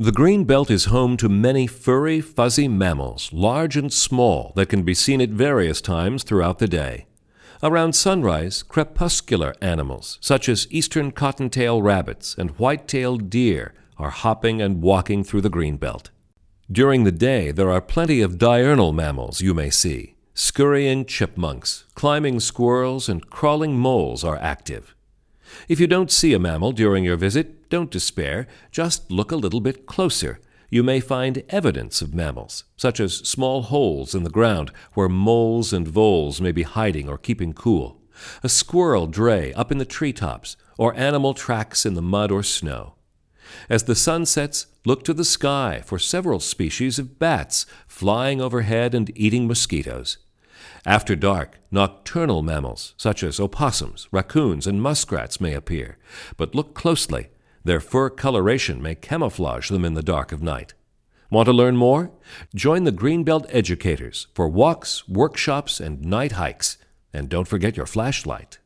The green belt is home to many furry, fuzzy mammals, large and small, that can be seen at various times throughout the day. Around sunrise, crepuscular animals, such as eastern cottontail rabbits and white-tailed deer, are hopping and walking through the green belt. During the day, there are plenty of diurnal mammals you may see. Scurrying chipmunks, climbing squirrels, and crawling moles are active. If you don't see a mammal during your visit, don't despair. Just look a little bit closer. You may find evidence of mammals, such as small holes in the ground where moles and voles may be hiding or keeping cool, a squirrel dray up in the treetops, or animal tracks in the mud or snow. As the sun sets, look to the sky for several species of bats flying overhead and eating mosquitoes. After dark, nocturnal mammals, such as opossums, raccoons, and muskrats may appear, but look closely. Their fur coloration may camouflage them in the dark of night. Want to learn more? Join the Greenbelt educators for walks, workshops, and night hikes. And don't forget your flashlight.